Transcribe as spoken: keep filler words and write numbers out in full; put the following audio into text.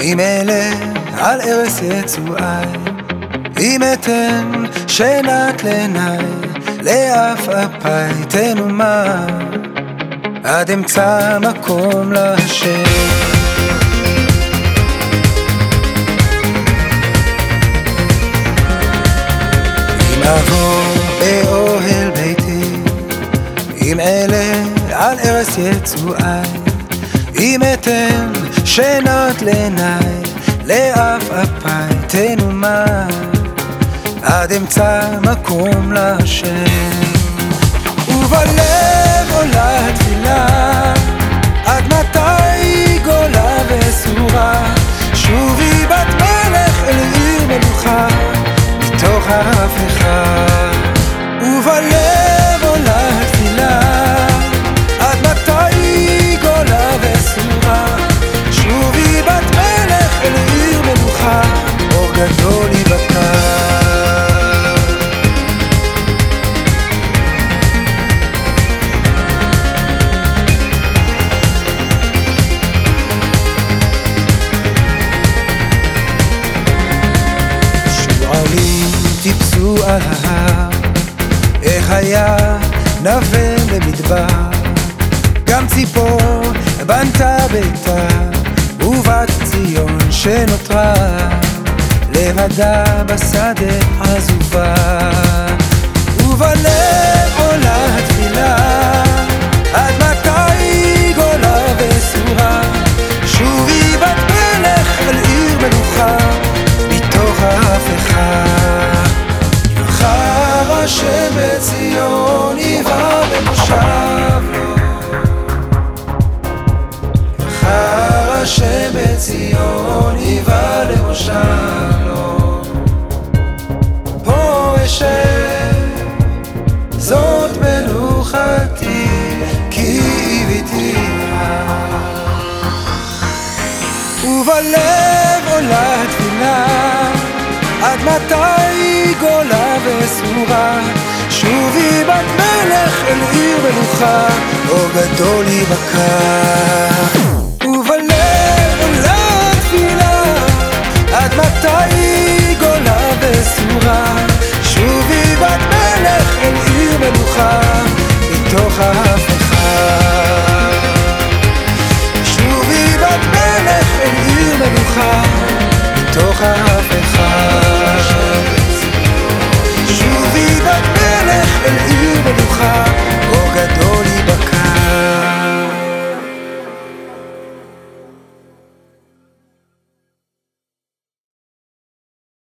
אם אלה על ערש יצואי, אם אתן שנת לעיניי, לעפעפי תנומה, עד אמצע מקום להשם. אם אעבור באוהל ביתי, אם אלה על ערש יצואי, אם אתן שנות לעיניי, לעפעפי תנומה, עד אמצע מקום להשם. ובלב עולה תפילה, עד מתי גולה וסורה, שובי בת מלך אל עיר מלוכה, מתוך ההפיכה. ובלב עולה תפילה, עד מתי גולה וסורה, שובי בת מלך אל עיר מלוכה, אור גדול יבקע. טיפסו על ההר, איך היה נווה במדבר, גם ציפור בנתה ביתה, ובת ציון שנותרה לבדה בשדה עזובה. ובלב עולה תפילה, עד מתי גולה וסורה, שובי בת מלך אל עיר מלוכה, מתוך ההפיכה. השם בציון יבא במושב לו, מחר השם בציון יבא למושב לו, פה אשב זאת מלוכתי, כי הביתיה. ובלב עולה תפילה, עד מתי גולה וסורה, שובי בת מלך אל עיר מלוכה, אור גדול יבקע. ובלב עולה תפילה, עד מתי גולה וסורה, שובי בת מלך אל עיר מלוכה, מתוך ההפיכה. שובי בת מלך אל עיר מלוכה, מתוך ההפיכה. שובי בת מלך אל עיר מלוכה,